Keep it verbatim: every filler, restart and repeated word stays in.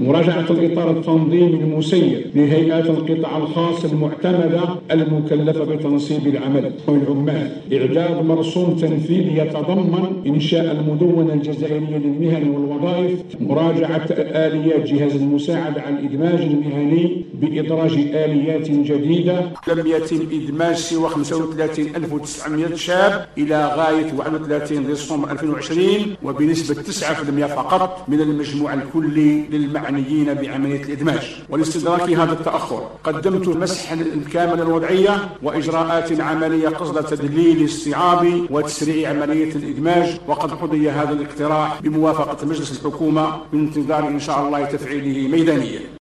مراجعة الإطار التنظيمي المسير لهيئات القطاع الخاص المعتمدة المكلفة بتنصيب العمل والعمال. إعداد مرسوم تنفيذي يتضمن إنشاء المدونة الجزائرية للمهن والوظائف. مراجعة آليات جهاز المساعدة على الإدماج المهني بإدراج آليات جديدة. لم يتم إدماج سوى خمسة وثلاثين ألف وتسعمائة شاب إلى غاية واحد وثلاثين ديسمبر ألفين وعشرين، وبنسبة تسعة بالمئة فقط من المجموع الكلي للمعنيين بعملية الإدماج. ولاستدراك هذا التأخر قدمت مسحا كاملا الوضعية وإجراءات عملية قصد تدليل استيعابي وتسريع عملية الإدماج، وقد قضي هذا الاقتراح بموافقة مجلس الحكومة بانتظار إن شاء الله تفعيله ميدانيا.